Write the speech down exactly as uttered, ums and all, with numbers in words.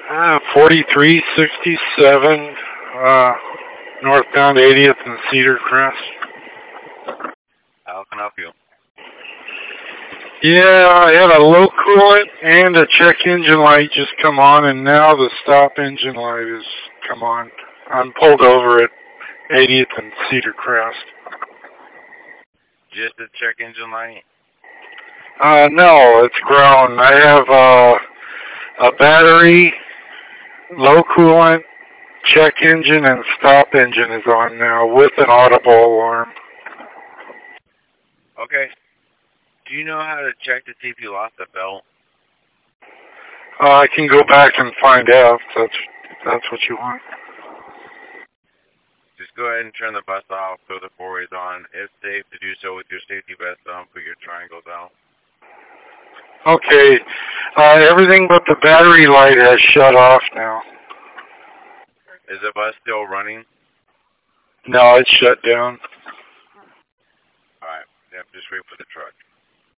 Uh, forty-three sixty-seven, uh, northbound eightieth and Cedar Crest. How can I help you? Yeah, I had a low coolant and a check engine light just come on, and now the stop engine light has come on. I'm pulled over at eightieth and Cedar Crest. Just the check engine light? Uh, no, it's grown. I have, uh, a battery, low coolant, check engine, and stop engine is on now with an audible alarm. Okay. Do you know how to check to see if you lost a belt? Uh, I can go back and find out if that's, if that's what you want. Just go ahead and turn the bus off, throw the four-ways on. If safe, to do so with your safety vest on, put your triangles out. Okay. Uh, everything but the battery light has shut off now. Is the bus still running? No, it's shut down. Alright, yep, just wait for the truck.